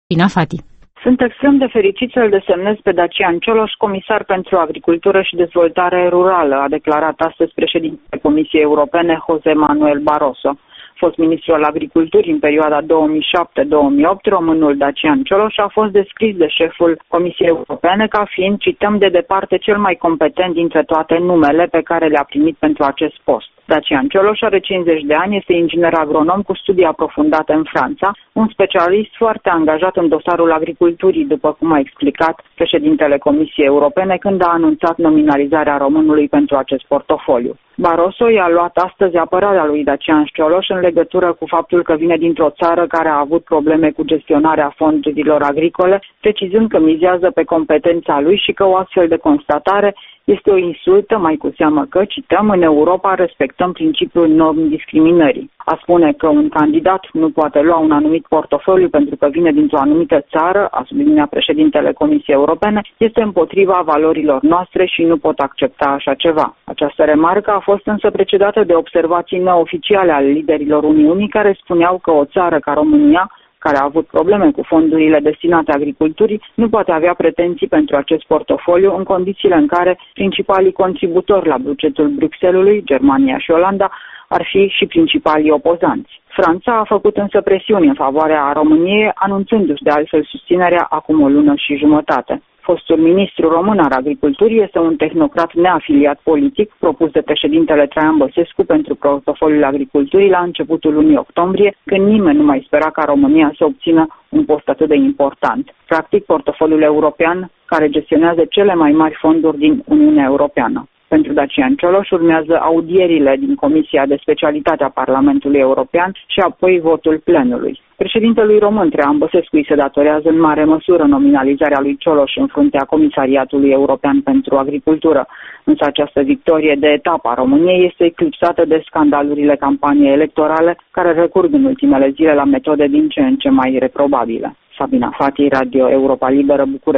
Sabina Fati. Sunt extrem de fericit să-l desemnez pe Dacian Cioloș comisar pentru agricultură și dezvoltare rurală, a declarat astăzi președintele Comisiei Europene, José Manuel Barroso. Fost ministru al agriculturii în perioada 2007-2008, românul Dacian Cioloș a fost descris de șeful Comisiei Europene ca fiind, cităm, de departe cel mai competent dintre toate numele pe care le-a primit pentru acest post. Dacian Cioloș are 50 de ani, este inginer agronom cu studii aprofundate în Franța, un specialist foarte angajat în dosarul agriculturii, după cum a explicat președintele Comisiei Europene când a anunțat nominalizarea românului pentru acest portofoliu. Barroso i-a luat astăzi apărarea lui Dacian Cioloș în legătură cu faptul că vine dintr-o țară care a avut probleme cu gestionarea fondurilor agricole, precizând că mizează pe competența lui și că o astfel de constatare este o insultă, mai cu seamă că, cităm, în Europa respectăm principiul non-discriminării. A spune că un candidat nu poate lua un anumit portofoliu pentru că vine dintr-o anumită țară, a subliniat președintele Comisiei Europene, este împotriva valorilor noastre și nu pot accepta așa ceva. Această remarcă a fost însă precedată de observații neoficiale ale liderilor Uniunii care spuneau că o țară ca România, care a avut probleme cu fondurile destinate agriculturii, nu poate avea pretenții pentru acest portofoliu în condițiile în care principalii contributori la bugetul Bruxellesului, Germania și Olanda, ar fi și principalii opozanți. Franța a făcut însă presiuni în favoarea României, anunțându-și de altfel susținerea acum o lună și jumătate. Fostul ministru român al agriculturii este un tehnocrat neafiliat politic propus de președintele Traian Băsescu pentru portofoliul agriculturii la începutul lunii octombrie, când nimeni nu mai spera ca România să obțină un post atât de important. Practic, portofoliul european care gestionează cele mai mari fonduri din Uniunea Europeană. Pentru Dacian Cioloș urmează audierile din Comisia de Specialitate a Parlamentului European și apoi votul plenului. Președintelui român Traian Băsescu îi se datorează în mare măsură nominalizarea lui Cioloș în fruntea Comisariatului European pentru Agricultură. Însă această victorie de etapă a României este eclipsată de scandalurile campaniei electorale care recurg în ultimele zile la metode din ce în ce mai reprobabile. Sabina Fati, Radio Europa Liberă, București.